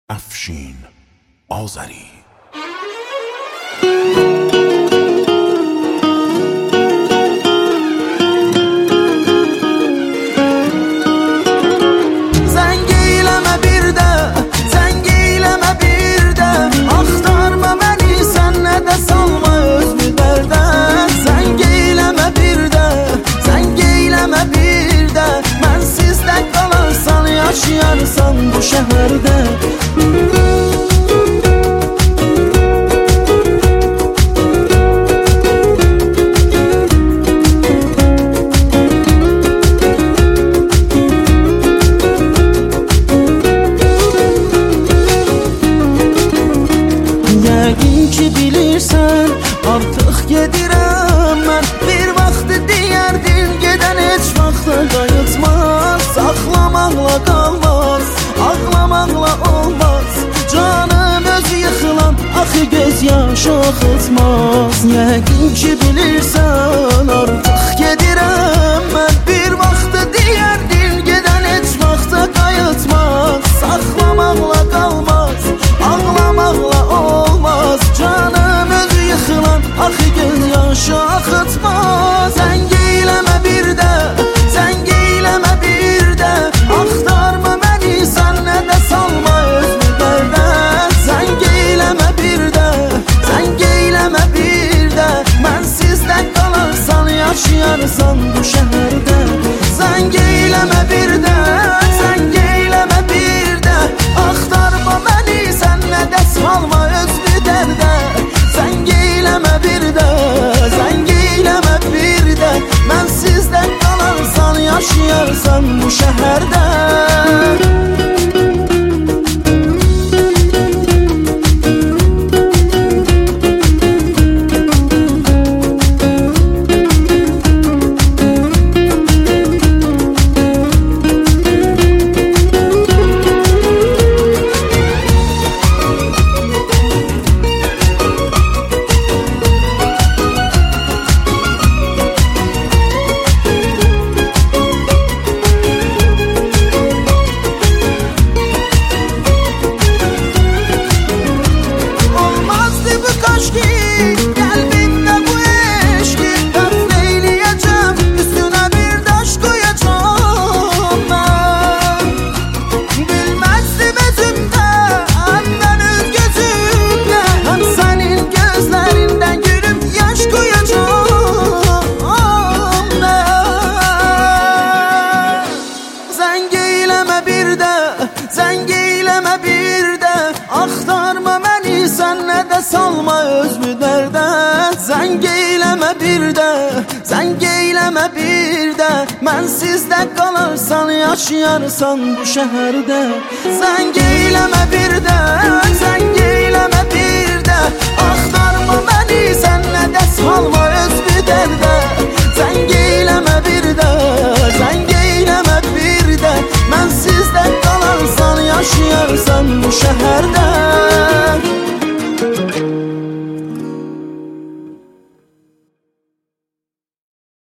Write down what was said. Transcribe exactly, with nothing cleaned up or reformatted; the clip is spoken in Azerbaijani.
افشین آذری. Zəng eyləmə bir də, zəng eyləmə bir də, axtarma məni, sən nə də salma özünü dərdə. Zəng eyləmə bir də, zəng eyləmə bir də, mənsiz də qalarsan, yaşayarsan bu şəhərdə. Yəqin ki bilirsən, artıq gedirəm mən. Bir vaxt deyərdin, gedən heç vaxtda qayıtmaz. Saxlamaqla qalmaz, ağlamaqla olmaz. Canım öz yıxılan, axı göz yaşı axıtmaz. Yəqin ki bilirsən, artıq gedirəm mən. Bir vaxt deyərdin, gedən heç vaxtda qayıtmaz. Saxlamaqla qalmaz, ağlamaqla olmaz. Canım öz yıxılan, axı göz yaşı axıtmaz. Zəng eyləmə bir də, zəng eyləmə bir də, axtarma məni, sən nə də salma özünü dərdə. Zəng eyləmə bir də, zəng eyləmə bir də, mənsiz də qalarsan, yaşayarsan bu şəhərdə. Zəng eyləmə bir də, zəng eyləmə bir də, axtarma məni, sən nə də salma özünü dərdə. Zəng eyləmə bir də, zəng eyləmə bir də, mənsiz də qalarsan, yaşayarsan bu şəhərdə. Zəng eyləmə bir də, axtarma məni, sən nə də salma özünü dərdə. Zəng eyləmə bir də, zəng eyləmə bir də, mənsiz də qalarsan, yaşayarsan bu şəhərdə. Zəng eyləmə bir də, zəng eyləmə bir də,